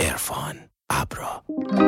عرفان ابرا.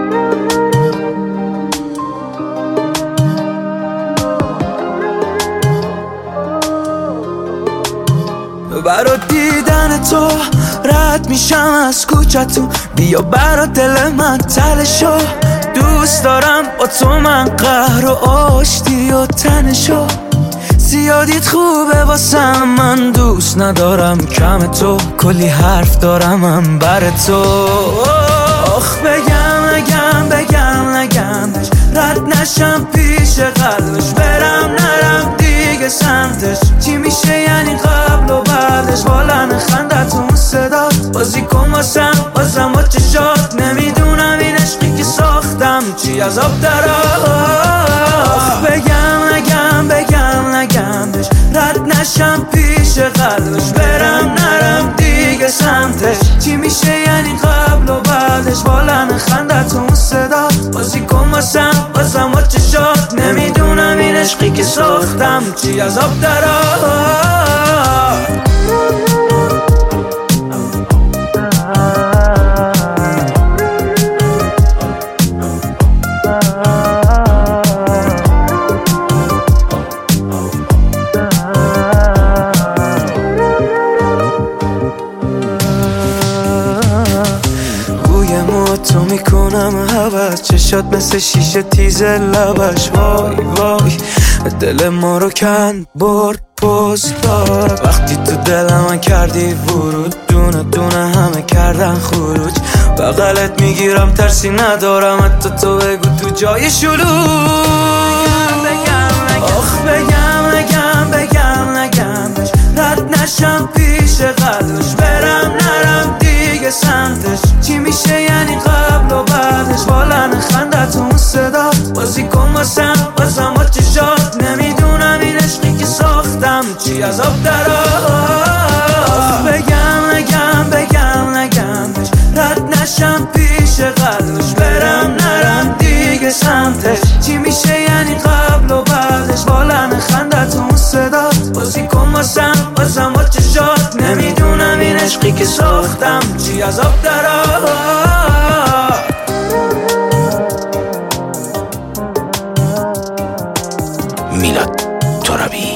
برا دیدن تو رد میشم از کوچتون، بیا برا دل من تلشو. دوست دارم با تو من قهر و آشتی و تنشو. زیادیت خوبه واسم، من دوست ندارم کم تو، کلی حرف دارم من بر تو. آخ بگم نگمش، رد نشم پیش قلبش، برم نرم دیگه سمتش. چی میشه یعنی قبل و بعدش؟ والا خندتون صدات بازی کن واسم و چشات. نمیدونم این عشقی که ساختم چی از آب درآ. آخ بگم نگمش، رد نشم پیش قلبش، برم نرم دیگه سمتش. چی میشه یعنی قبل و بعدش؟ والا خندتون صدات بازی کن واسم و چشات. نمیدونم این عشقی که ساختم چی از آب درآ. تو میکنم حوض، چشات مثل شیشه تیز لبش. وای وای دل ما رو کند برد پست داد. وقتی تو دل من کردی ورود، دونه دونه همه کردن خروج. بغلت میگیرم ترسی ندارم، حتی تو بگو تو جای شلوغ. آخ بگم نگمش، رد نشم پیش قلبش، برم نرم دیگه سمتش. چی میشه یعنی قبل و بعدش؟ والا خندتون صدات بازی کن واسم و چشات. نمیدونم این عشقی که ساختم چی از آب درآ. آخ بگم نگمش، رد نشم پیش قلبش، برم نرم دیگه سمتش. چی میشه یعنی قبل و بعدش؟ والا خندتون صدات بازی کن واسم و چشات. نمیدونم این عشقی که ساختم چی از آب درآ. میلاد ترابی.